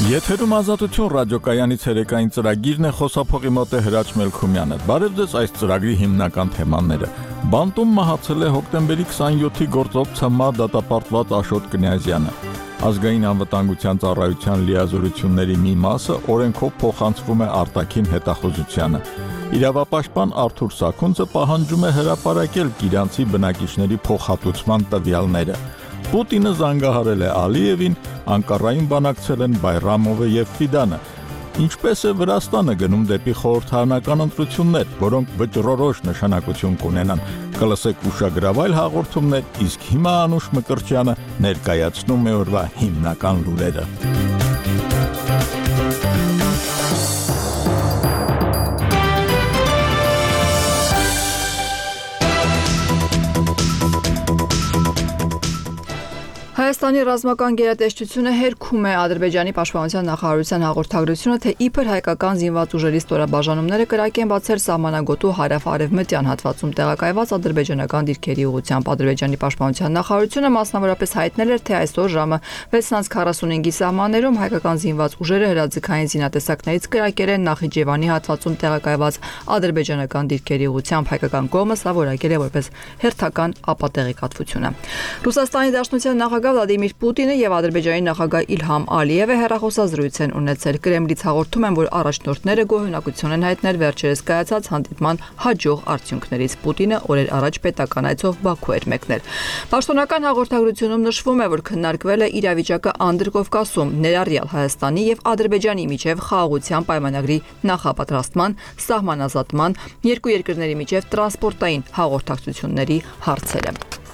Եթերում ազատություն ռադիոկայանից հերեկային ծրագիրն է, խոսափողի մոտ է Հրաչ Մելքումյանը։ Բարև ձեզ այս ծրագրի հիմնական թեմաները։ Բանտում մահացել է հոկտեմբերի 27-ի գործով ՑՄ դատապարտված Աշոտ Կնյազյանը։ Ազգային անվտանգության ծառայության լիազորությունների մի մասը օրենքով փոխանցվում է արտաքին հետախուզությանը։ Իրավապաշտպան Արթուր Սաքունցը պահանջում է հրապարակել Գիրանցի բնակիչների փոխհատուցման տվյալները։ Պուտինը զանգահարել է Ալիևին, Անկարային բանակցել են Բայրամովը եւ Ֆիդանը։ Ինչպես է Վրաստանը գնում դեպի խորհրդարանական ընտրություններ, որոնք վճռորոշ նշանակություն կունենան։ Կլսեք ուշագրավայր հաղորդումներ, իսկ հիմա Անուշ Մկրտչյանը ներկայացնում է օրվա հիմնական լուրերը։ Հայաստանի ռազմական գերատեսչությունը հերքում է Ադրբեջանի պաշտպանության նախարարության հաղորդագրությունը, թե իբր հայկական զինված ուժերի ստորաբաժանումները կրակ են բացել սահմանագոտու հարավ-արևմտյան հատվածում տեղակայված ադրբեջանական դիրքերի ուղղությամբ։ Ադրբեջանի պաշտպանության նախարարությունը մասնավորապես հայտնել էր, թե այսօր ժամը 6:45-ի սահմաններում հայկական զինված ուժերը հրաձգային զինատեսակներից կրակել են Նախիջևանի հատվածում տեղակայված ադրբեջանական դիրքերի ուղղությամբ։ Հայկական կողմը սա որակել է որպես հերթական ապատեղեկատվություն։ Ռուսաստանի Դաշնության նախագահ Վլադիմիր Պուտինը եւ Ադրբեջանի նախագահ Իլհամ Ալիևը հեռախոսազրույց են ունեցել։ Կրեմլից հաղորդում են, որ առաջնորդները գոհունակություն են հայտնել վերջերս կայացած հանդիպման հաջող արդյունքներից։ Պուտինը օրեր առաջ պետական այցով Բաքու էր մեկնել։ Պաշտոնական հաղորդագրությունում նշվում է, որ քննարկվել է իրավիճակը Անդրկովկասում, ներառյալ Հայաստանի եւ Ադրբեջանի միջև խաղաղության պայմանագրի նախապատրաստման, սահմանազատման, երկու երկրների միջև տրանսպորտային հաղորդակցությունների հարցերը։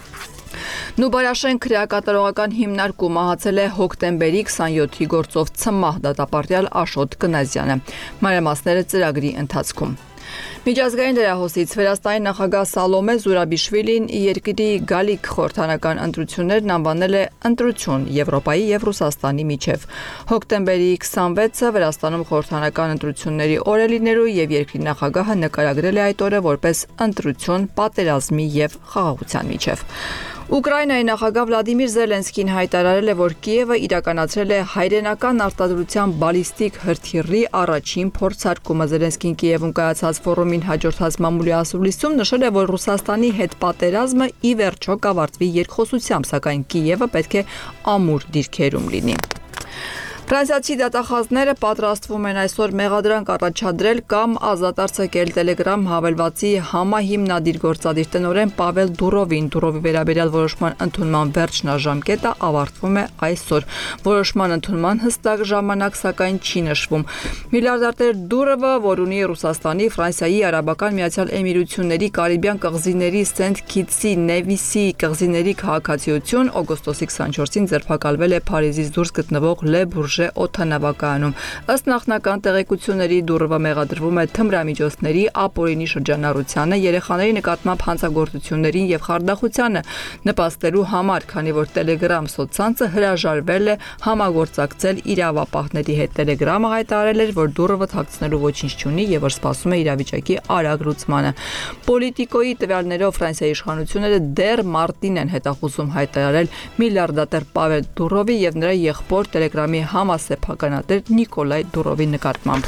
Նուբարաշեն քրեակատարողական հիմնարկում մահացել է հոկտեմբերի 27-ի գործով ՑՄ դատապարտյալ Աշոտ Կնյազյանը։ Մանրամասները ծրագրի ընթացքում։ Միջազգային դերահոսից Վրաստանի նախագահ Սալոմե Զուրաբիշվիլին երկրի գալիք խորհրդարանական ընտրություններն անվանել է ընտրություն Եվրոպայի եւ Ռուսաստանի միջև։ Հոկտեմբերի 26-ը Վրաստանում խորհրդարանական ընտրությունների օր է լինելու եւ երկրի նախագահը նկարագրել է այդ օրը որպես ընտրություն պատերազմի եւ խաղաղության միջև։ Ուկրաինայի նախագահ Վլադիմիր Զելենսկին հայտարարել է, որ Կիևը իրականացրել է հայրենական արտադրության բալիստիկ հրթիռի առաջին փորձարկումը։ Զելենսկին Կիևում կայացած ֆորումին հաջորդած մամուլի ասուլիսում նշել է, որ Ռուսաստանի հետ պատերազմը ի վերջո կավարտվի երկխոսությամբ, սակայն Կիևը պետք է ամուր դիրքերում լինի։ Ֆրանսիացի դատախազները պատրաստվում են այսօր մեղադրանք առաջադրել կամ ազատ արձակել Telegram հավելվածի համահիմնադիր գործադիր տնօրեն Պավել Դուրովին։ Դուրովի վերաբերյալ որոշման ընդունման վերջնաժամկետը ավարտվում է այսօր։ Որոշման ընդունման հստակ ժամանակ սակայն չի նշվում։ Միլիարդատեր Դուրովը, որ ունի Ռուսաստանի, Ֆրանսիայի, Արաբական Միացյալ Էմիրությունների, Կարիբյան կղզիների, Սենթ Քիթսի, Նևիսի կղզիների քաղաքացիություն, օգոստոսի 24-ին ձերբակալվել է Փարիզից դուրս գտնվող Le Bourget օդանավակայանում։ Ըստ նախնական տեղեկությունների Դուրովը մեղադրվում է թմրամիջոցների, ապօրինի շրջանառությանը, երեխաների նկատմամբ հանցագործություններին եւ խարդախությանը նպաստելու համար, քանի որ Telegram սոցցանցը հրաժարվել է համագործակցել իրավապահների հետ։ Telegram-ը հայտարարել էր, որ Դուրովը թաքցնելու ոչինչ չունի եւ որ սպասում է իրավիճակի արագ լուծմանը։ Պոլիտիկոյի տվյալներով Ֆրանսիայի իշխանությունները դեռ մարտին են հետախուզում հայտարարել միլիարդատեր Պավել Դուրովի եւ նրա եղբոր Telegram-ի համասեփականատեր Նիկոլայ Դուրովի նկատմամբ։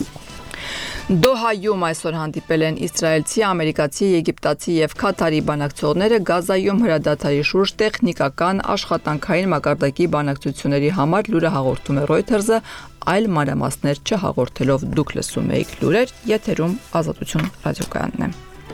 Դոհայում այսօր հանդիպել են իսրայելցի, ամերիկացի, եգիպտացի եւ Քաթարի բանակցողները Գազայում հրադադարի շուրջ տեխնիկական, աշխատանքային մակարդակի բանակցությունների համար, լուրը հաղորդում է Reuters-ը, այլ մանրամասներ չհաղորդելով։ Դուք լսում եք լուրեր, եթերում Ազատություն ռադիոկայանն է։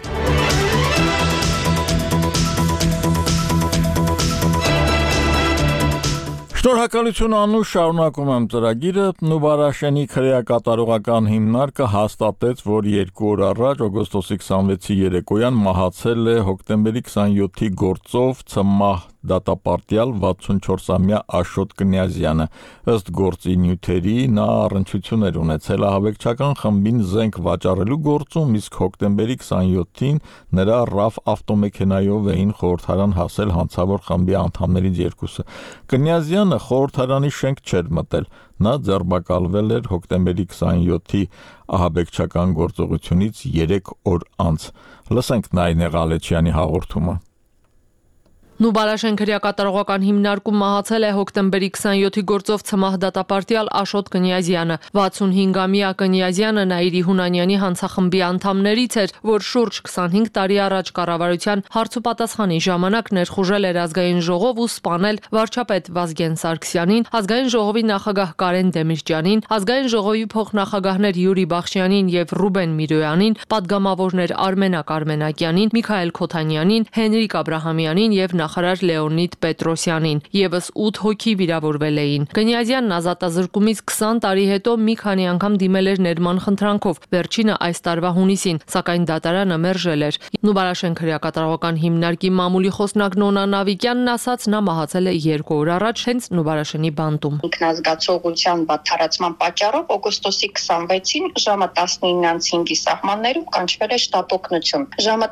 Շնորհակալություն Անուշ, շարունակում եմ ծրագիրը։ Նուբարաշենի քրեակատարողական հիմնարկը հաստատեց, որ 2 օր առաջ օգոստոսի 26-ի երեկոյան մահացել է հոկտեմբերի 27-ի գործով ՑՄ դատապարտյալ 64-ամյա Աշոտ Կնյազյանը։ Ըստ գործի նյութերի նա առնչություններ ունեցել ահաբեկչական խմբին զենք վաճառելու գործում, իսկ հոկտեմբերի 27-ին նրա RAV ավտոմեքենայով էին խորհրդարան հասել հանցավոր խմբի անդամներից երկուսը։ Կնյազյանը խորհրդարանի շենք չէր մտել։ Նա ձերբակալվել էր հոկտեմբերի 27-ի ահաբեկչական գործողությունից 3 օր անց։ Լսենք Նայնե Ղալեչյանի հաղորդումը։ Նուբարաշեն քրեակատարողական հիմնարկում մահացել է հոկտեմբերի 27-ի գործով ցմահ դատապարտյալ Աշոտ Կնյազյանը։ 65-ամյա Կնյազյանը Նաիրի Հունանյանի հանցախմբի անդամներից էր, որ շուրջ 25 տարի առաջ կառավարության հարցուպատասխանի ժամանակ ներխուժել էր ազգային ժողով ու սպանել վարչապետ Վազգեն Սարգսյանին, ազգային ժողովի նախագահ Կարեն Դեմիրճյանին, ազգային ժողովի փոխնախագահներ Յուրի Բախշյանին եւ Ռուբեն Միրոյանին, падգամավորներ Արմենակ Արմենակյանին, Միքայել Քոթանյանին, Հենրիկ Աբրահամյանին եւ նախարար Լեոնիդ Պետրոսյանին, եւս 8 հոգի վիրավորվել էին։ Կնյազյանն ազատազրկումից 20 տարի հետո մի քանի անգամ դիմել էր ներման խնդրանքով, վերջինը այս տարվա հունիսին, սակայն դատարանը մերժել էր։ Նուբարաշեն քրեակատարողական հիմնարկի մամուլի խոսնակ Նոնա Նավիկյանն ասաց, նա մահացել է 2 օր առաջ հենց Նուբարաշենի բանտում։ Ինքնազգացողության վատթարացման պատճառով օգոստոսի 26-ին ժամը 19:05-ի սահմաններում կանչվել է շտապ օգնություն։ Ժամը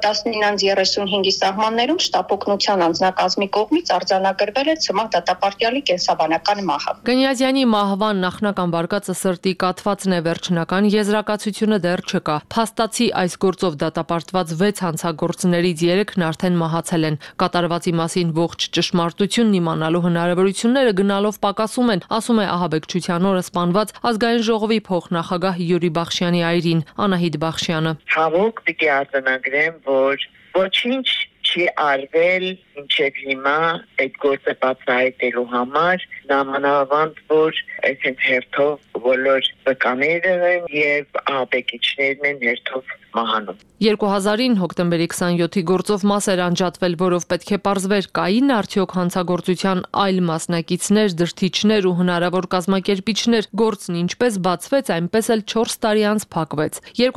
19:35-ի սահմաններում շտապ օգնության անձնակազմի կողմից արձանագրվել է ցմահ դատապարտյալի կենսաբանական մահը։ Կնյազյանի մահվան նախնական վարկածը սրտի կաթվածն է, վերջնական եզրակացությունը դեռ չկա։ Փաստացի այս գործով դատապարտված 6 հանցագործներից 3-ն արդեն մահացել են։ Կատարվածի մասին ողջ ճշմարտությունն իմանալու հնարավորությունները գնալով պակասում են, ասում է ահաբեկչության օրը սպանված ազգային ժողովի փոխնախագահ Յուրի Բախշյանի այրին Անահիտ Բախշյանը։ Ցավոք պիտի արձանագրեմ, որ ոչինչ չի արվել ինչեւ հիմա այդ գործը բացահայտելու համար, նամանավանդ որ այսինքն հերթով բոլոր վկաները եւ ահաբեկիչներն են հերթով մահանում։ 2000-ին հոկտեմբերի 27-ի գործով մաս էր անջատվել, որով պետք է պարզվեր կային արդյոք հանցագործության այլ մասնակիցներ, դրդիչներ ու հնարավոր կազմակերպիչներ։ Գործն ինչպես բացվեց, այնպես էլ 4 տարի անց փակվեց։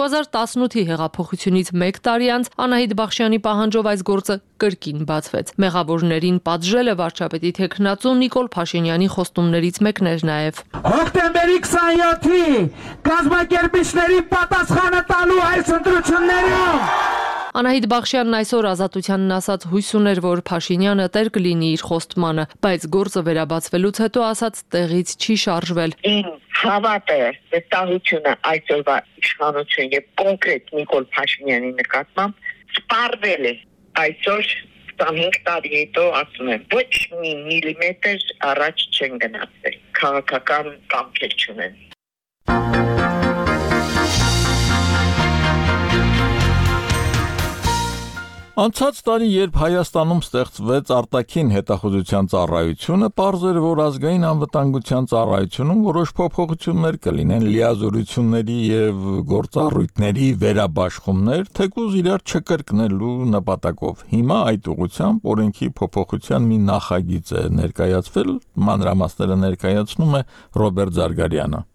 2018-ի հեղափոխությունից 1 տարի անց Անահիտ Բախշյանի պահանջով այս գործը կրկին բացվեց։ Մեղավորներին պատժելը վարչապետի թեկնածու Նիկոլ Փաշինյանի խոստումներից մեկն էր նաև։ Հոկտեմբերի 27-ի կազմակերպիչներին պատասխանը տալու այս ընտրություններում։ Անահիտ Բախշյանն այսօր Ազատությանն ասաց հույս ուներ, որ Փաշինյանը տեր կլինի իր խոստմանը, բայց գործը վերաբացվելուց հետո ասաց տեղից չի շարժվել։ Հավատը, վստահությունը այսօրվա իշխանություն եւ կոնկրետ Նիկոլ Փաշինյանի նկատմամբ սպառվել է։ Այսօր 25 տարի հետո ասում եմ, ոչ մի միլիմետր առաջ չեն գնացել, քաղաքական կամքեր չունեն։ Անցած տարի, երբ Հայաստանում ստեղծվեց արտաքին հետախուզության ծառայությունը, պարզ էր, որ ազգային անվտանգության ծառայությունում որոշ փոփոխություններ կլինեն, լիազորությունների եւ գործառույթների վերաբաշխումներ, թեկուզ իրար չկրկնելու նպատակով։ Հիմա այդ ուղղությամբ օրենքի փոփոխության մի նախագիծ է ներկայացվել, մանրամասները ներկայացնում է Ռոբերտ Զարգարյանը։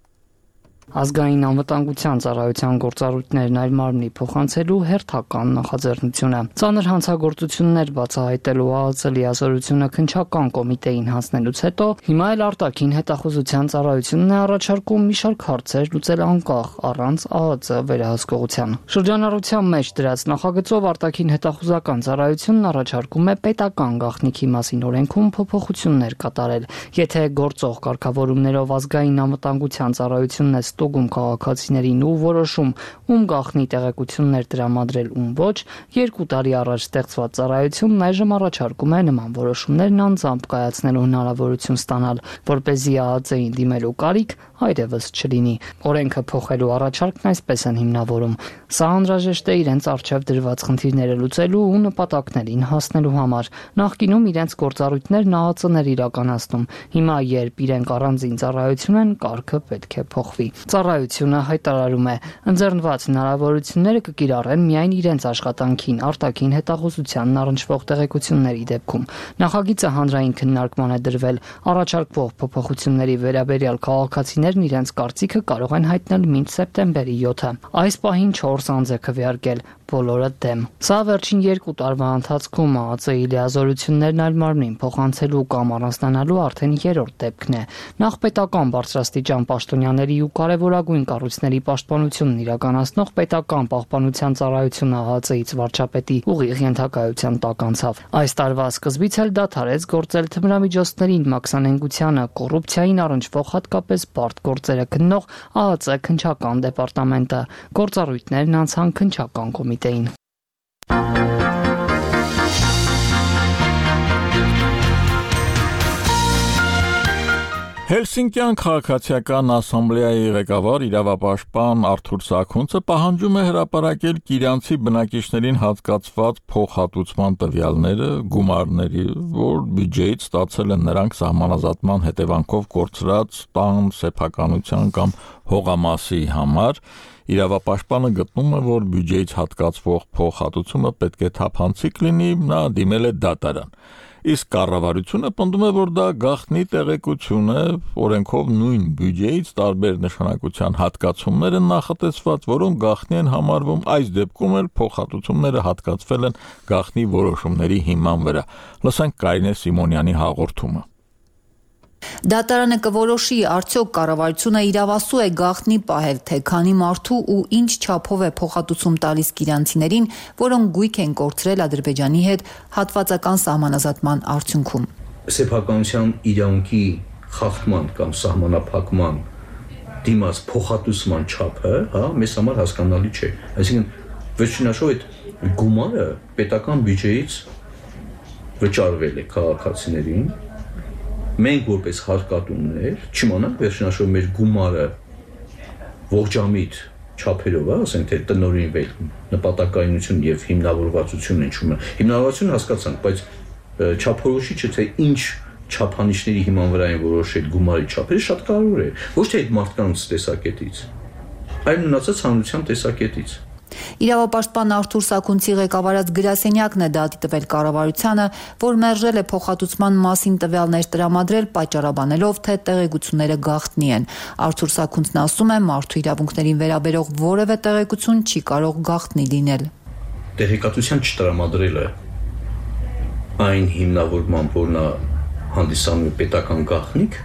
Ազգային անվտանգության ծառայության գործառույթներն այլ մարմնի փոխանցելու հերթական նախաձեռնությունը։ Ծանր հանցագործություններ բացահայտելու ԱԱԾ լիազորությունը քննչական կոմիտեին հանձնելուց հետո հիմա էլ արտաքին հետախուզության ծառայությունն է առաջարկում մի շարք հարցեր լուծել անկախ առանց ԱԱԾ վերահսկողության։ Շրջանառության մեջ դրած նախագծով արտաքին հետախուզական ծառայությունն առաջարկում է պետական գաղտնիքի մասին օրենքում փոփոխություններ կատարել։ Եթե գործող կարգավորումներով ազգային անվտանգության ծառայությունն է ստուգում քաղաքացիներին ու որոշում ում գաղտնի տեղեկություններ տրամադրել ում ոչ, 2 տարի առաջ ստեղծված ծառայությունն այժմ առաջարկում է նման որոշումներն անձամբ կայացնելու հնարավորություն ստանալ, որպեսզի ԱԱԾ-ին դիմելու կարիք այլևս չլինի։ Օրենքը փոխելու առաջարկն այսպես են հիմնավորում։ Սա անհրաժեշտ է իրենց առջև դրված խնդիրները լուծելու ու նպատակներին հասնելու համար։ Նախկինում իրենց գործառույթներն ԱԱԾ-ն էր իրականացնում։ Հիմա, երբ իրենք առանձին ծառայություն են, կարգը պետք է փոխվի։ Ծառայությունը հայտարարում է, ընձեռնված հնարավորությունները կկիրառեն միայն իրենց աշխատանքին արտաքին հետախուզությանն առնչվող տեղեկությունների դեպքում։ Նախագիծը հանրային քննարկման է դրվել, առաջարկվող փոփոխությունների վերաբերյալ քաղաքացիներն իրենց կարծիքը կարող են հայտնել մինչ սեպտեմբերի 7-ը։ Այս պահին 4 անձ է քվեարկել, բոլորը դեմ։ Սա վերջին 2 տարվա ընթացքում ԱԱԾ-ի լիազորություններն այլ մարմնին փոխանցելու կամ առանձնանալու արդեն 3-րդ դեպքն է։ Նախ պետական բարձրաստիճան պաշտոնյաների ու կարևորագույն կառույցների պաշտպանությունն իրականացնող պետական պահպանության ծառայությունը ԱԱԾ-ից վարչապետի ուղիղ ենթակայության տակ անցավ։ Այս տարվա սկզբից էլ դադարեց գործել թմրամիջոցներին, մաքսանենգությանը, կոռուպցիային առնչվող հատկապես բարդ գործերը քննող ԱԱԾ քննչական դեպարտամենտը։ Գործառույթներն անցան քննչական կոմիտեին։ Հելսինկյան քաղաքացիական ասամբլեայի ղեկավար իրավապաշտպան Արթուր Սաքունցը պահանջում է հրապարակել Կիրանցի բնակիչներին հատկացված փոխհատուցման տվյալները, գումարների, որ բյուջեից ստացել են նրանք սահմանազատման հետևանքով կորցրած տան, սեփականության կամ հողամասի համար։ Իրավապաշտպանը գտնում է, որ բյուջեից հատկացվող փոխհատուցումը պետք է թափանցիկ լինի, նա դիմել է դատարան։ Իսկ կառավարությունը պնդում է, որ դա գաղտնի տեղեկություն է, օրենքով նույն բյուջեից տարբեր նշանակության հատկացումներ են նախատեսված, որոնք գաղտնի են համարվում, այս դեպքում էլ փոխհատուցումները հատկացվել են գաղտնի որոշումների հիման վրա։ Լսենք Կարինե Սիմոնյանի հաղորդումը։ Դատարանը կորոշի, արդյոք կառավարությունը իրավասու է գաղտնի պահել, թե քանի մարդու ու ինչ չափով է փոխհատուցում տալիս կիրանցիներին, որոնք գույք են կորցրել Ադրբեջանի հետ հատվածական սահմանազատման արդյունքում։ Սեփականության իրավունքի խախտման կամ սահմանափակման դիմաց փոխհատուցման չափը, մեզ համար հասկանալի չէ։ Այսինքն, վերջինաշով այդ գումարը պետական բյուջեից վճարվել է քաղաքացիներին։ Մենք որպես հարկատուններ չիմանանք վերջնաշով մեր գումարը ողջամիտ չափերով, ասենք թե տնօրինվել նպատակայնություն եւ հիմնավորվածություն են։ Հիմնավորվածությունը հասկացանք, բայց չափորոշիչը թե ինչ չափանիշների հիման վրա են որոշել գումարի չափերը շատ կարևոր է, ոչ թե այդ մարդկանց տեսակետից, այլ մնացած հանրության տեսակետից։ Իրավապաշտպան Արթուր Սաքունցի ղեկավարած գրասենյակն է դատի տվել կառավարությանը, որ մերժել է փոխհատուցման մասին տվյալներ տրամադրել, պատճառաբանելով, թե տեղեկությունները գաղտնի են։ Արթուր Սաքունցն ասում է, մարդու իրավունքներին վերաբերող որևէ տեղեկություն չի կարող գաղտնի լինել։ Տեղեկատվության չտրամադրելը այն հիմնավորմամբ, որ նա հանդիսանում է պետական գաղտնիք,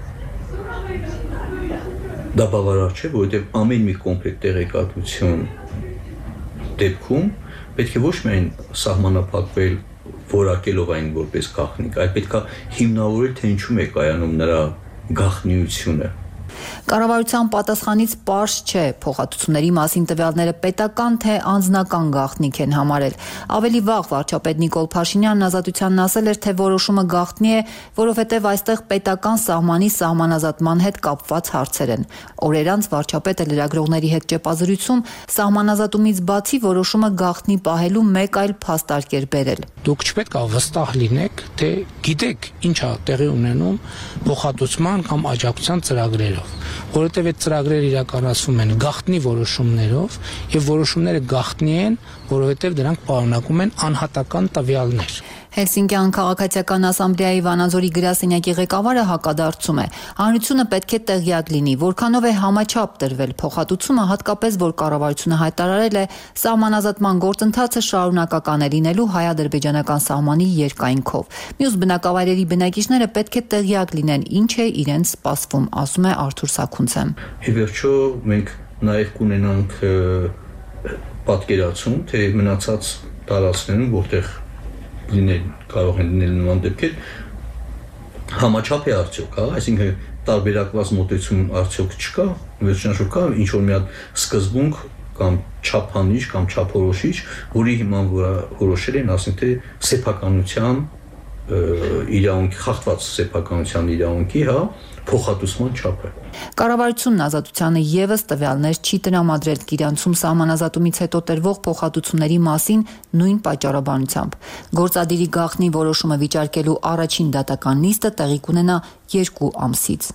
դա բավարար չէ, որովհետև ամեն մի կոմպլետ տեղեկատվություն դեպքում պետք է ոչ միայն սահմանափակվել որակելով այն որպես գաղտնիք, այլ պետք է հիմնավորել, թե ինչու է կայանում նրա գաղտնիությունը։ Կառավարության պատասխանից պարզ չէ, փոխհատուցումների մասին տվյալները պետական թե անձնական գաղտնիք են համարել։ Ավելի վաղ վարչապետ Նիկոլ Փաշինյանն Ազատությանն ասել էր, թե որոշումը գաղտնի է, որովհետև այստեղ պետական սահմանի սահմանազատման հետ կապված հարցեր են։ Օրեր անց վարչապետը լրագրողների հետ ճեպազրույցում սահմանազատումից բացի որոշումը գաղտնի պահելու մեկ այլ փաստարկ էր բերել։ Դուք չպետք է վստահ լինեք, թե գիտեք ինչ է տեղի ունենում փոխհատուցման կամ աջակցության ծրագրերով, որովհետև այդ ծրագրերը իրականացվում են գաղտնի որոշումներով եւ որոշումները գաղտնի են, որովհետև դրանք պարունակում են անհատական տվյալներ։ Հելսինկյան քաղաքացիական ասամբլեայի Վանաձորի գրասենյակի ղեկավարը հակադարձում է. հանրությունը պետք է տեղյակ լինի, որքանով է համաչափ տրվել փոխհատուցումը, հատկապես որ կառավարությունը հայտարարել է սահմանազատման գործընթացը շարունակական է լինելու հայ-ադրբեջանական սահմանի երկայնքով։ Մյուս բնակավայրերի բնակիչները պետք է տեղյակ լինեն, ինչ է իրենց սպասվում, ասում է Արթուր Սաքունցը։ Ի վերջո մենք նաև կունենանք պատկերացում, թե մնացած տարածքներում, որտեղ կարող են լինել նման դեպքեր, համաչափ է արդյոք, այսինքն տարբերակված մոտեցում արդյոք չկա, վերջնաշուտ կա ինչ-որ մի հատ սկզբունք կամ չափանիշ կամ չափորոշիչ, որի հիման որոշել են, ասենք թե սեփականության իրավունքի, խախտված սեփականության իրավունքի, փոխհատուցման չափը։ Կառավարությունն Ազատությանը եւս տվյալներ չի տրամադրել Կիրանցում սահմանազատումից հետո տրվող փոխհատուցումների մասին նույն պատճառաբանությամբ։ Գործադիրի գաղտնի որոշումը վիճարկելու առաջին դատական նիստը տեղի կունենա 2 ամսից։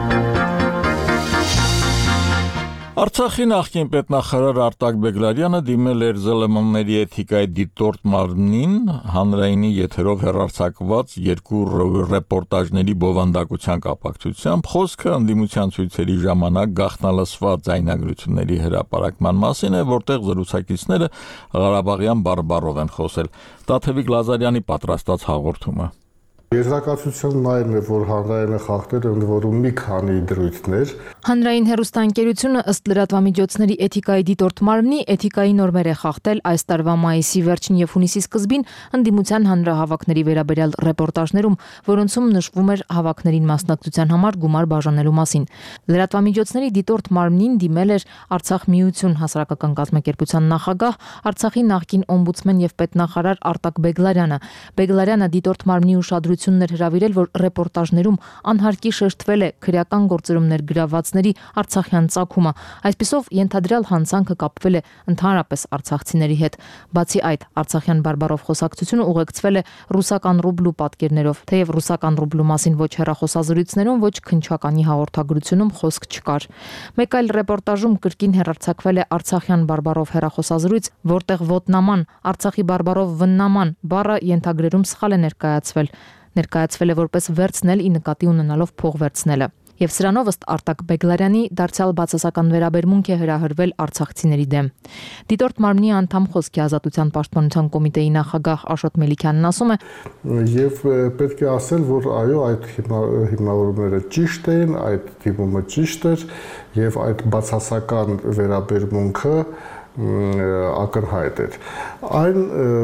Արցախի նախկին պետնախարար Արտակ Բեգլարյանը դիմել էր ԶԼՄ-ների էթիկայի դիտորդ մարմնին հանրայինի եթերով հեռարձակված 2 ռեպորտաժների բովանդակության կապակցությամբ, խոսքը ընդդիմության ցույցերի ժամանակ գաղտնալսված ձայնագրությունների հրապարակման մասին է, որտեղ զրուցակիցները Ղարաբաղյան բարբառով են խոսել։ Տաթևիկ Լազարյանի պատրաստած հաղորդումը։ Եզրակացությունն այն է, որ հանրայինը խախտել ընդ որում մի քանի դրույթներ, Հանրային հեռուստաընկերությունը ըստ լրատվամիջոցների էթիկայի դիտորդ մարմնի էթիկայի նորմեր է խախտել այս տարվա մայիսի վերջին եւ հունիսի սկզբին ընդդիմության հանրահավաքների վերաբերյալ ռեպորտաժներում, որոնցում նշվում էր հավաքներին մասնակցության համար գումար բաժանելու մասին։ Լրատվամիջոցների դիտորդ մարմնին դիմել էր Արցախ միություն հասարակական կազմակերպության նախագահ, Արցախի նախկին օմբուդսմեն եւ պետնախարար Արտակ Բեգլարյանը։ Բեգլարյանը դիտորդ մարմնի ուշադրությունն էր հրավիրել, որ ռեպորտաժներում անհարկի շեշտվել է քրեական գործերումներ գրավածների արցախյան ծագումը։ Այսպիսով ենթադրյալ հանցանքը կապվել է ընդհանրապես արցախցիների հետ։ Բացի այդ, արցախյան բարբառով խոսակցությունը ուղեկցվել է ռուսական ռուբլու պատկերներով, թեև ռուսական ռուբլու մասին ոչ հեռախոսազրույցներում, ոչ քննչականի հաղորդագրությունում խոսք չկար։ Մեկ այլ ռեպորտաժում կրկին հեռարձակվել է արցախյան բարբառով հեռախոսազրույց, որտեղ ոտնաման, Արցախի բարբառով վննաման բառը ենթագրերում սխալ է ներկայացվել է որպես վերցնել ի նկատի ունենալով փող վերցնելը։ Եվ սրանով ըստ Արտակ Բեգլարյանի դարձյալ բացասական վերաբերմունք է հրահրվել արցախցիների դեմ։ Դիտորդ մարմնի անդամ Խոսքի ազատության պաշտպանության կոմիտեի նախագահ Աշոտ Մելիքյանն ասում է. Եվ պետք է ասել, որ այո, այդ հիմնավորումները ճիշտ էին, այդ դիմումը ճիշտ էր եւ այդ բացասական վերաբերմունքը ակնհայտ էր։ Այն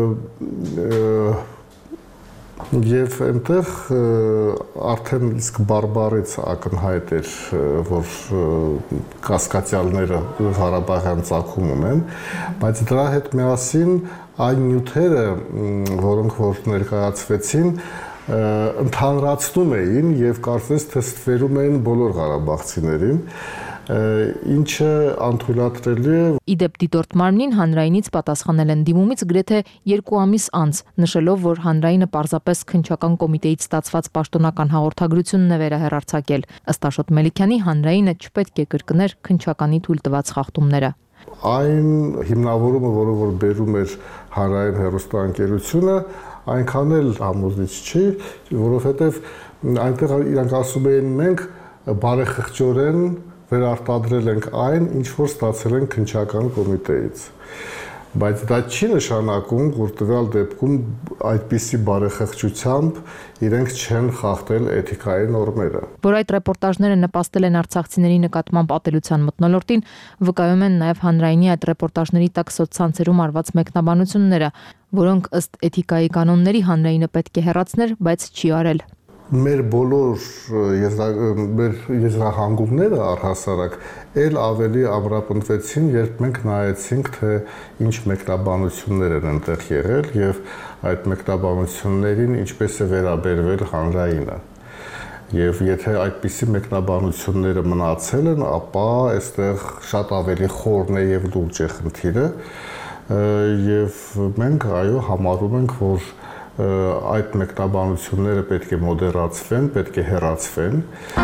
Եվ այնտեղ արդեն իսկ բարբարից ակնհայտ էր, որ կասկածյալները Ղարաբաղյան ծագում ունեն, բայց դրա հետ միասին այն նյութերը, որոնք որ ներկայացվեցին, ընդհանրացնում էին եւ կարծես թե ստվերում էին բոլոր ղարաբաղցիներին, ինչը անթույլատրելի է։ Իդեպ դիտորդ մարմնին հանրայինից պատասխանել են դիմումից գրեթե 2 ամիս անց, նշելով, որ հանրայինը պարզապես քննչական կոմիտեից ստացված պաշտոնական հաղորդագրությունն է վերահեռարձակել։ Ըստ Աշոտ Մելիքյանի, հանրայինը չպետք է կրկներ քննչականի թույլ տված խախտումները։ Այն հիմնավորումը, որը որ բերում էր հանրային հեռուստաընկերությունը, այնքան էլ համոզիչ չի, որովհետև այնտեղ իրանք ասում էին մենք բարեխղճորեն վերարտադրել ենք այն, ինչ որ ստացել ենք քննչական կոմիտեից։ Բայց դա չի նշանակում, որ տվյալ դեպքում այդպիսի բարեխղճությամբ իրենք չեն խախտել էթիկայի նորմերը։ Որ այդ ռեպորտաժները նպաստել են արցախցիների նկատմամբ ատելության մթնոլորտին, վկայում են նաև հանրայինի այդ ռեպորտաժների տակ սոցցանցերում արված մեկնաբանությունները, որոնք ըստ էթիկայի կանոնների հանրայինը պետք է հեռացներ, բայց չի արել։ Մեր բոլոր եզրահանգումները առհասարակ էլ ավելի ամրապնդվեցին, երբ մենք նայեցինք, թե ինչ մեկնաբանություններ են այնտեղ եղել եւ այդ մեկնաբանություններին ինչպես է վերաբերվել հանրայինը։ Եվ եթե այդպիսի մեկնաբանությունները մնացել են, ապա այստեղ շատ ավելի խորն է եւ լուրջ է խնդիրը եւ մենք այո համարում ենք, որ այդ մեկնաբանությունները պետք է մոդերացվեն, պետք է հեռացվեն։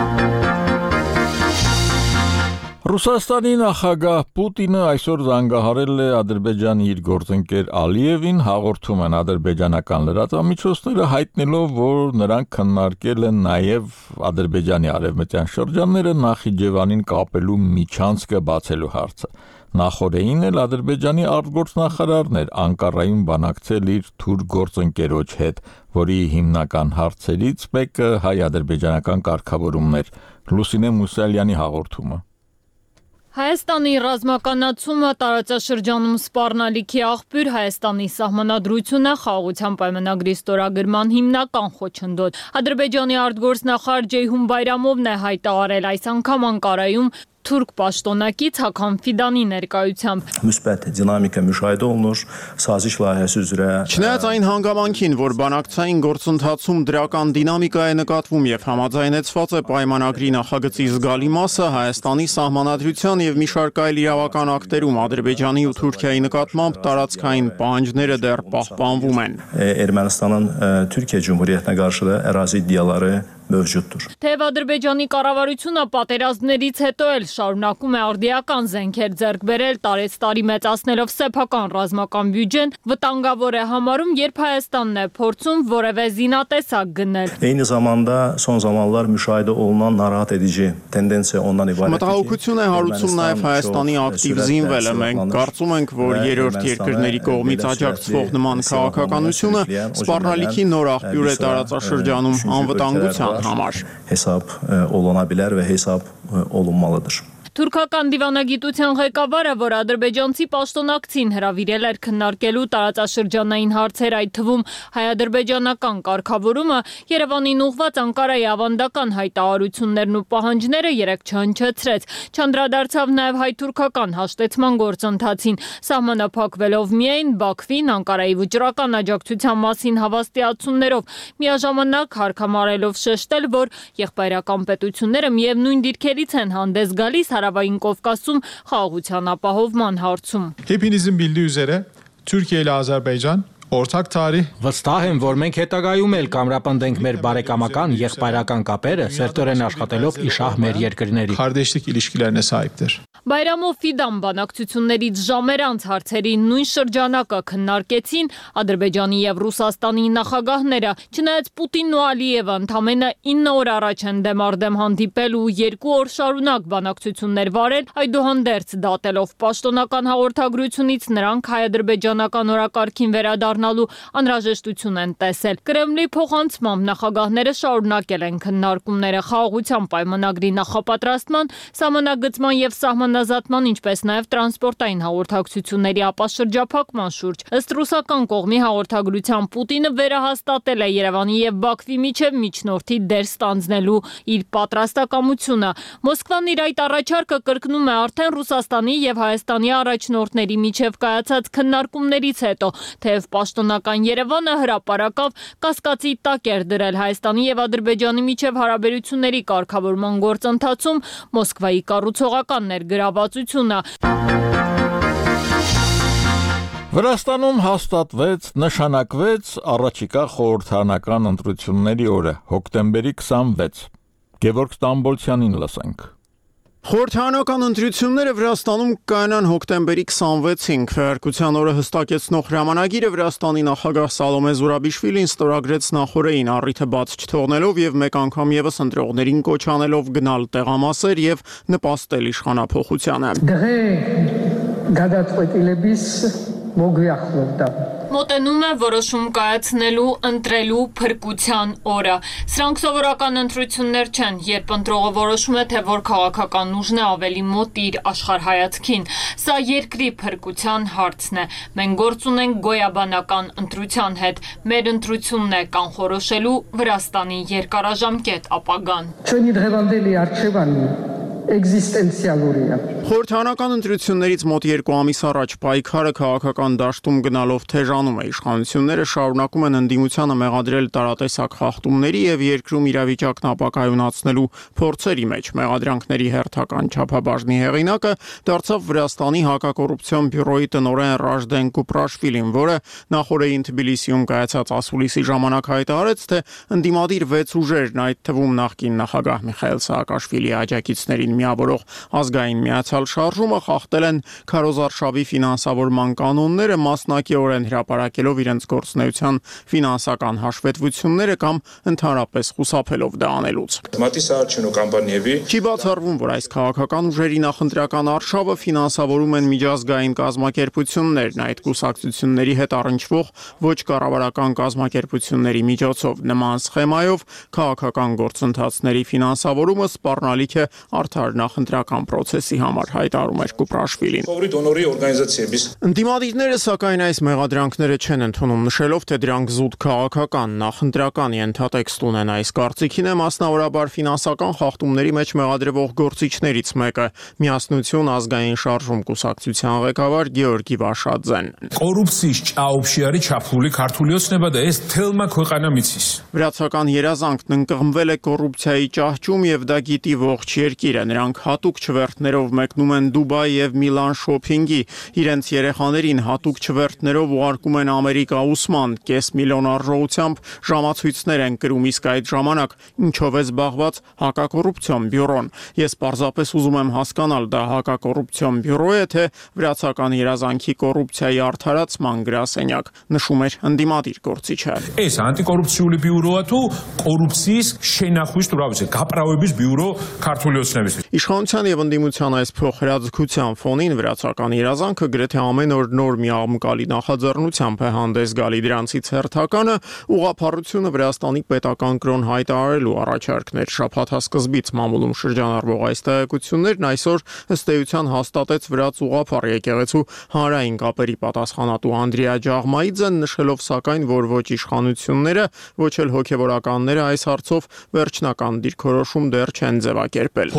Ռուսաստանի նախագահ Պուտինը այսօր զանգահարել է Ադրբեջանի իր գործընկեր Ալիևին, հաղորդում են ադրբեջանական լրատվամիջոցները, հայտնելով, որ նրանք քննարկել են նաև Ադրբեջանի արևմտյան շրջանները Նախիջևանին կապելու միջանցքը բացելու հարցը։ Նախորդին էլ Ադրբեջանի արտգործնախարարն էր Անկարայում բանակցել իր թուրք գործընկերոջ հետ, որի հիմնական հարցերից մեկը հայ-ադրբեջանական կարգավորումն էր։ Լուսինե Մուսալյանի հաղորդումը։ Հայաստանի ռազմականացումը տարածաշրջանում սպառնալիքի աղբյուր, Հայաստանի սահմանադրությունը խաղաղության պայմանագրի ստորագրման հիմնական խոչընդոտ։ Ադրբեջանի արտգործնախարար Ceyhun Bayramovն է հայտարարել այս անգամ Անկարայում թուրք պաշտոնակից Hakan Fidanի ներկայությամբ։ Müsbət dinamika müşahidə olunur, saziş layihəsi üzrə։ Չնայած այն հանգամանքին, որ բանակցային գործընթացում դրական դինամիկա է նկատվում եւ համաձայնեցված է պայմանագրի նախագծի զգալի մասը, Հայաստանի սահմանադրության եւ մի շարք այլ իրավական ակտերում Ադրբեջանի ու Թուրքիայի նկատմամբ տարածքային պահանջները դեռ պահպանվում են։ Ermənistanın Türkiyə Cümhuriyyətinə qarşı da ərazi iddiaları mövcuddur. Թեև Ադրբեջանի կառավարությունը պատերազմներից հետո էլ շարունակում է արդիական զենքեր ձեռք բերել, տարեցտարի մեծացնելով սեփական ռազմական բյուջեն, վտանգավոր է համարում, երբ Հայաստանն է փորձում որևէ զինատեսակ գնել։ Eyni zamanda son zamanlar müşahidə olunan narahat edici tendensiya ondan ibarət է։ Մտահոգություն է հարուցում նաև Հայաստանի ակտիվ զինվելը։ Մենք կարծում ենք, որ երրորդ երկրների կողմից աջակցվող նման քաղաքականությունը սպառնալիքի նոր աղբյուր է տարածաշրջանում անվտանգության։ համար։ Hesab oluna bilər və hesab olunmalıdır. Թուրքական դիվանագիտության ղեկավարը, որ ադրբեջանցի պաշտոնակցին հրավիրել էր քննարկելու տարածաշրջանային հարցեր, այդ թվում հայ-ադրբեջանական կարգավորումը, Երևանին ուղղված Անկարայի ավանդական հայտարարություններն ու պահանջները երեկ չհնչեցրեց, չանդրադարձավ նաև հայ-թուրքական հաշտեցման գործընթացին, սահմանափակվելով միայն Բաքվին Անկարայի վճռական աջակցության մասին հավաստիացումներով, միաժամանակ հարկամարելով շեշտել, որ եղբայրական պետությունները միևնույն դիրքերից են հանդես գալիս Հարավային Կովկասում խաղաղության ապահովման հարցում. Hepinizin bildiği üzere Türkiye ile Azerbaycan ortak tarih. Վստահ եմ, որ մենք հետագայում էլ կամրապնդենք մեր բարեկամական եղբայրական կապերը, սերտորեն աշխատելով իշահ մեր երկրների. Kardeşlik ilişkilerine sahiptir. Բայրամով Ֆիդամ բանակցություններից ժամեր անց հարցերի նույն շրջանակը քննարկեցին Ադրբեջանի եւ Ռուսաստանի նախագահները, չնայած Պուտինն ու Ալիևը ընդամենը 9 օր առաջ են դեմարդեմ հանդիպել ու 2 օր շարունակ բանակցություններ վարել, այդուհանդերձ դատելով պաշտոնական հաղորդագրությունից նրանք հայ-ադրբեջանական օրակարգին վերադառնալու անհրաժեշտություն են տեսել։ Կրեմլի փոխանցմամբ նախագահները շարունակել են քննարկումները խաղաղության պայմանագրի նախապատրաստման, սահմանագծման եւ սահմանազատման, ինչպես նաև տրանսպորտային հաղորդակցությունների ապաշրջափակման շուրջ։ Ըստ ռուսական կողմի հաղորդագրության Պուտինը վերահաստատել է Երևանի եւ Բաքվի միջև միջնորդի դեր ստանձնելու իր պատրաստակամությունը։ Մոսկվան իր այդ առաջարկը կրկնում է արդեն Ռուսաստանի եւ Հայաստանի առաջնորդների միջև կայացած քննարկումներից հետո, թեև պաշտոնական Երևանը հրապարակավ կասկածի տակ էր դրել Հայաստանի եւ Ադրբեջանի միջև հարաբերությունների կարգավորման գործընթացում Մոսկվայի կառուցողական ներգրավվածությունը։ Վրաստանում հաստատվեց, նշանակվեց առաջիկա խորհրդարանական ընտրությունների օրը, հոկտեմբերի 26։ Գևորգ Ստամբոլցյանին լսենք։ Խորհրդարանական ընտրությունները Վրաստանում կայանան հոկտեմբերի 26-ին։ Քվեարկության օրը հստակեցնող հրամանագիրը Վրաստանի նախագահ Սալոմե Զուրաբիշվիլին ստորագրեց նախորդին, առիթը բաց չթողնելով եւ մեկ անգամ եւս ընտրողներին կոչ անելով գնալ տեղամասեր եւ նպաստել իշխանափոխությանը։ Մոտենում է որոշում կայացնելու, ընտրելու փրկության օրը։ Սրանք սովորական ընտրություններ չեն, երբ ընտրողը որոշում է, թե որ քաղաքական ուժն է ավելի մոտ իր աշխարհայացքին։ Սա երկրի փրկության հարցն է։ Մենք գործ ունենք գոյաբանական ընտրության հետ։ Մեր ընտրությունն է կանխորոշելու Վրաստանի երկարաժամկետ ապագան։ Խորհրդարանական ընտրություններից մոտ 2 ամիս առաջ պայքարը քաղաքական դաշտում գնալով թեժանում է։ Իշխանությունները շարունակում են ընդդիմությանը մեղադրել տարատեսակ խախտումների եւ երկրում իրավիճակն ապակայունացնելու փորձերի մեջ։ Մեղադրանքների հերթական չափաբաժնի հեղինակը դարձավ Վրաստանի հակակոռուպցիոն բյուրոյի տնօրեն Ռաժդեն Կուպրաշվիլին, որը նախորդին Թբիլիսիում կայացած ասուլիսի ժամանակ հայտարարեց, թե ընդդիմադիր 6 ուժերն, այդ թվում նախկին նախագահ Միխայել Սաակաշվիլիի աջակիցներին միավորող ազգային միացյալ շարժումը խախտել են քարոզարշավի ֆինանսավորման կանոնները, մասնակիորեն հրապարակելով իրենց գործունեության ֆինանսական հաշվետվությունները կամ ընդհանրապես խուսափելով դա անելուց։ Չի բացառվում, որ այս քաղաքական ուժերի նախընտրական արշավը ֆինանսավորում են միջազգային կազմակերպություններն, այդ կուսակցությունների հետ առնչվող ոչ կառավարական կազմակերպությունների միջոցով։ Նման սխեմայով քաղաքական գործընթացների ֆինանսավորումը սպառնալիք է արդար նախընտրական process-ի համար, հայտարարում էր Կուպրաշվիլին։ Ընդդիմադիրները սակայն այս մեղադրանքները չեն ընդունում, նշելով, թե դրանք զուտ քաղաքական, նախընտրական ենթատեքստ ունեն։ Այս կարծիքին է մասնավորաբար ֆինանսական խախտումների մեջ մեղադրվող գործիչներից մեկը՝ Միասնություն ազգային շարժում կուսակցության ղեկավար Գեորգի Վաշաձեն։ Կոռուպցიის ჭաობში არის չափული քართული ოცნება და ეს թելმა ქვეყანა მიცის։ Վրացական երազանքն ընկղմվել է կոռուպցիայի ճահճում եւ դա գիտի ողջ երկիրը։ Նրանք հատուկ չվերթներով մեկնում են Դուբայ եւ Միլան շոփինգի, իրենց երեխաներին հատուկ չվերթներով ուղարկում են Ամերիկա ուսման, կես միլիոն արժողությամբ ժամացույցներ են կրում, իսկ այդ ժամանակ ինչով է զբաղված հակակոռուպցիոն բյուրոն։ Ես պարզապես ուզում եմ հասկանալ, դա հակակոռուպցիոն բյուրո է, թե վրացական երազանքի կոռուպցիայի արդարացման գրասենյակ, նշում էր ընդդիմադիր գործիչը։ Այս անտիկոռուպցიული բյուրոა თუ կոռուպցიის შენახვის თუ რა ვიცი, გაპრავების ბიურო ქართული ოცნების։ Իշխանության եւ ընդդիմության այս Փոխհրաձգության ֆոնին վրացական երազանքը գրեթե ամեն օր նոր մի աղմկալի նախաձեռնությամբ է հանդես գալի դրանցից հերթականը ուղղափառությունը Վրաստանի պետական կրոն հայտարարելու առաջարկներ շաբաթասկզբից մամուլում շրջանառվող այս տեղեկություններն այսօր ըստ էության հաստատեց վրաց ուղղափառ եկեղեցու հանրային կապերի պատասխանատու Անդրեա Ջաղմայիձեն, նշելով սակայն, որ ոչ իշխանությունները, ոչ էլ հոգևորականները այս հարցով վերջնական դիրքորոշում դեռ չեն ձևակերպել։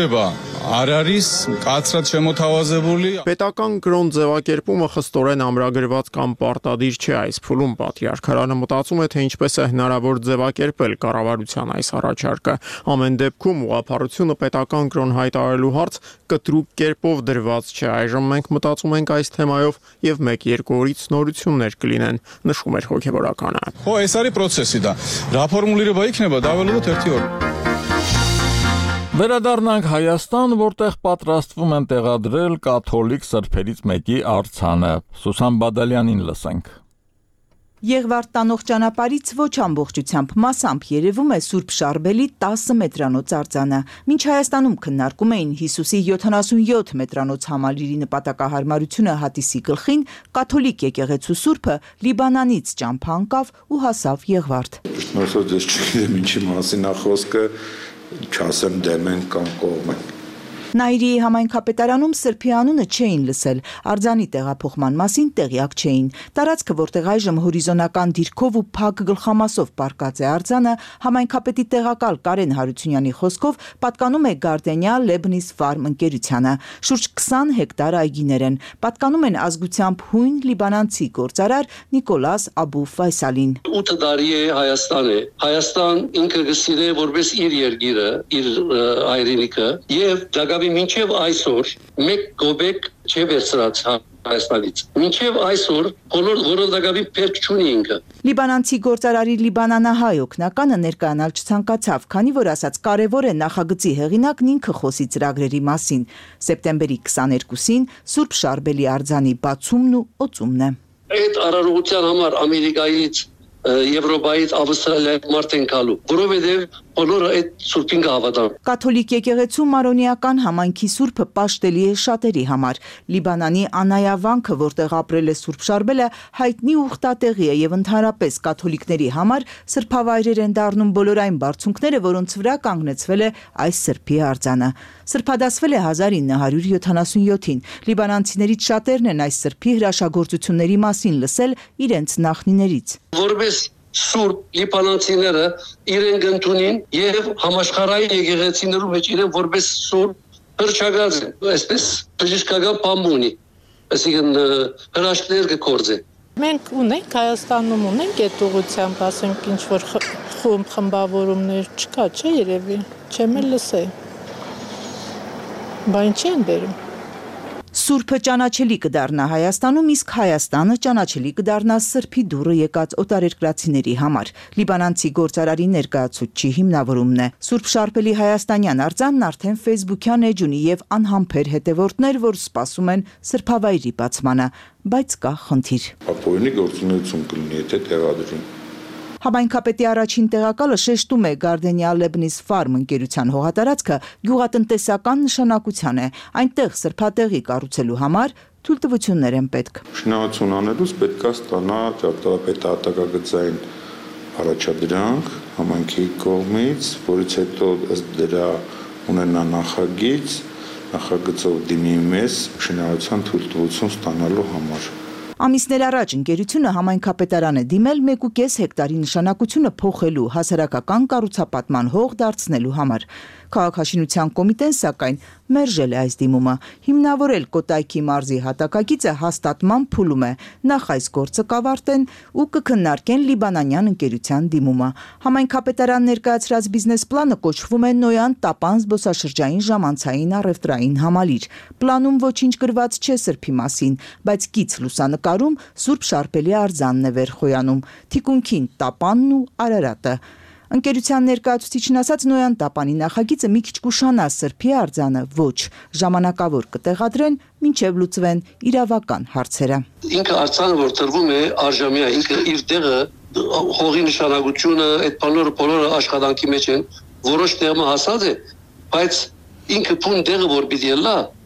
Պետական կրոն ձևակերպումը խստորեն ամրագրված կամ պարտադիր չէ այս փուլում պատրիարքարանը մտածում է, թե ինչպես է հնարավոր ձևակերպել կառավարության այս առաջարկը։ Ամեն դեպքում ուղղափառությունը պետական կրոն հայտարարելու հարց կտրուկ կերպով դրված չէ։ Այժմ մենք մտածում ենք այս թեմայով եւ 1-2 օրից նորություններ կլինեն, նշում էր հոգևորականը։ Այս procesi da. Rapormuları bayıkneba davaladı tertiyor. Վերադառնանք Հայաստան, որտեղ պատրաստվում են տեղադրել կաթոլիկ սրբերից մեկի արձանը։ Սուսան Բադալյանին լսենք։ Եղվարդ տանող ճանապարհից ոչ ամբողջությամբ մասամբ երևում է Սուրբ Շարբելի 10 մետրանոց արձանը։ Մինչ Հայաստանում քննարկում էին Հիսուսի 77 մետրանոց համալիրի նպատակահարմարությունը հատիսի գլխին, կաթոլիկ եկեղեցու Սուրբը Լիբանանից ճամփա անկավ ու հասավ Եղվարդ։ Շնորհակալ ես չգիտեմ ինչի մասին է խոսքը, չասեմ դեմ են կամ կողմ են։ Նաիրիի համայնքապետարանում սրբի անունը չէին լսել, արձանի տեղափոխման մասին տեղյակ չէին։ Տարածքը, որտեղ այժմ հորիզոնական դիրքով ու փակ գլխամասով պառկած է արձանը, համայնքապետի տեղակալ Կարեն Հարությունյանի խոսքով պատկանում է Գարդենիա Լեբնիս Ֆարմ ընկերությանը։ Շուրջ 20 հեկտար այգիներ են, պատկանում են ազգությամբ հույն լիբանանցի գործարար Նիկոլաս Աբու Ֆայսալին։ 8 տարի է Հայաստան է։ Հայաստան ինքը գսիրե որպես իր երկիրը, իր հայրենիքը եւ մինչև այսօր մեկ գոբեկ չէ վերցրած Հայաստանից։ Մինչև այսօր բոլոր որոնդակավի պետք չունի ինքը։ Լիբանանցի գործարարի լիբանանահայ օգնականը ներկայանալ չցանկացավ, քանի որ ասաց կարևոր է նախագծի հեղինակն ինքը խոսի ծրագրերի մասին։ Սեպտեմբերի 22-ին Սուրբ Շարբելի արձանի բացումն ու օծումն է։ Այդ արարողության համար Ամերիկայից, Եվրոպայից, Ավստրալիայից մարդ են գալու, որովհետև բոլորը այդ Սուրբին կհավատան։ Կաթոլիկ եկեղեցու մարոնիական համայնքի Սուրբը պաշտելի է շատերի համար։ Լիբանանի Անայավանքը, որտեղ ապրել է Սուրբ Շարբելը, հայտնի ուխտատեղի է եւ ընդհանրապես կաթոլիկների համար սրբավայրեր են դառնում բոլոր այն բարձունքները, որոնց վրա կանգնեցվել է այս սրբի արձանը։ Սրբադասվել է 1977-ին։ Լիբանանցիներից շատերն են այս սրբի հրաշագործությունների մասին լսել իրենց նախնիներից։ Որպես Սուրբ լիբանանցիները իրեն գտնին եւ համաշխարհային եկեղեցիներու մեջ իրեն որպես Սուրբ հրճագած են, այսպես բժշկական բամունի, այսինքն հրաշքներ կգործեն։ Մենք ունենք Հայաստանում ունենք այդ ուղղությամբ, ասենք ինչ որ խմբավորումներ չկա, չէ՞ երևի, չեմ էլ լսել։ Բան չեն բերում։ Սուրբը ճանաչելի կդառնա Հայաստանում, իսկ Հայաստանը ճանաչելի կդառնա սրբի դուռը եկած օտարերկրացիների համար։ Լիբանանցի գործարարի ներկայացուցչի հիմնավորումն է։ Սուրբ Շարբելի հայաստանյան արձանն արդեն Facebook-յան էջ ունի եւ անհամբեր հետևորդներ, որ սպասում են սրբավայրի բացմանը, բայց կա խնդիր։ Ապօրինի գործունեություն կլինի, եթե տեղադրում։ Համայնքապետի առաջին տեղակալը շեշտում է Գարդենիա Լեբնիս Ֆարմ ընկերության հողատարածքը գյուղատնտեսական նշանակության է։ Այնտեղ սրբատեղի կառուցելու համար թույլտվություններ են պետք։ Շինարարություն անելուց պետք է ստանա ճարտարապետի արտակարգային առաջադրանք համայնքի կողմից, որից հետո ըստ դրա ունենա նախագծով դիմի մեզ շինարարության թույլտվություն ստանալու համար։ Ամիսներ առաջ ընկերությունը համայնքապետարան է դիմել 1.5 հեկտարի նշանակությունը փոխելու հասարակական կառուցապատման հող դարձնելու համար։ Քաղաքաշինության կոմիտեն սակայն մերժել է այս դիմումը։ Հիմնավորել Կոտայքի մարզի հատակագիծը հաստատման փուլում է։ Նախ այս գործը կավարտեն ու կքննարկեն լիբանանյան ընկերության դիմումը։ Համայնքապետարան ներկայացրած բիզնես պլանը կոչվում է Նոյան Տապան զբոսաշրջային ժամանցային առևտրային համալիր։ Պլանում ոչինչ գրված չէ սրբի մասին, բայց գիծ լուսանկարում Սուրբ Շարբելի արձանն է վերխոյանում, թիկունքին Տապանն ու Արարատը։ Ընկերության ներկայացուցիչն ասաց Նոյան Տապանի նախագիծը մի քիչ կուշանա սրբի արձանը, ոչ, ժամանակավոր կտեղադրեն, մինչև լուծվեն իրավական հարցերը։ Ինքը արձանը, որ տրվում է արժամյա, ինքը իր տեղը, հողի նշանակությունը, այդ բոլորը աշխատանքի մեջ են, որոշ տեղը հասած է, բայց ինքը փուն տեղը որ պիտի լա,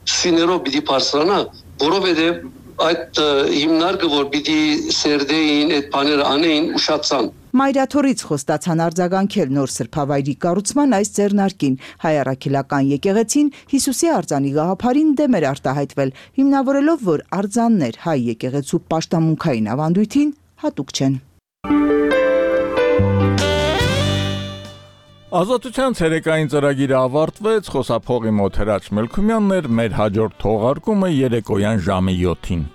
սիներով պիտի բարձրանա, որովհետև այդ հիմնարկը, որ պիտի սերդեին, այդ բաները անեին, ուշացան։ Մայրաթորից խոստացան արձագանքել նոր սրբավայրի կառուցման այս ձեռնարկին։ Հայ առաքելական եկեղեցին Հիսուսի արձանի գաղափարին դեմ էր արտահայտվել, հիմնավորելով, որ արձաններ հայ եկեղեցու պաշտամունքային ավանդույթին հատուկ չեն։ Ազատության ցերեկային ծրագիրը ավարտվեց, խոսափողի մոտ Հրաչ Մելքումյանն էր, մեր հաջորդ թողարկումը երեկոյան ժամը 7-ին։